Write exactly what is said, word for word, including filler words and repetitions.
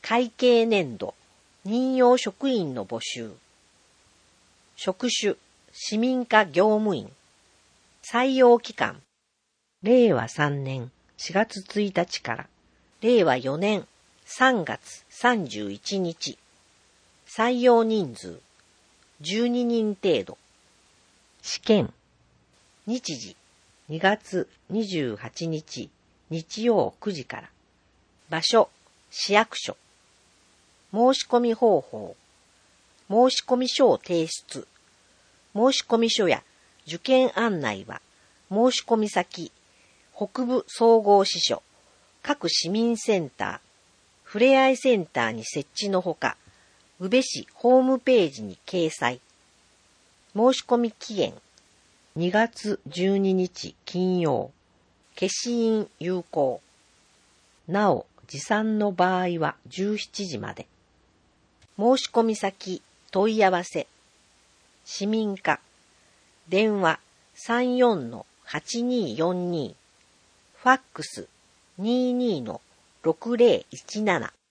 会計年度任用職員の募集。職種市民課業務員。採用期間れいわさんねんしがつついたちかられいわよねんさんがつさんじゅういちにち。採用人数じゅうににん程度。試験日時にがつにじゅうはちにち日曜くじから。場所市役所。申し込み方法申し込み書を提出。申し込み書や受験案内は申し込み先北部総合支所各市民センターふれあいセンターに設置のほか宇部市ホームページに掲載。申し込み期限にがつじゅうににち金曜。消印有効。なお持参の場合はじゅうしちじまで。申し込み先問い合わせ市民課電話 さんよんのはちにーよんにー ファックス にじゅうにのろくぜろいちなな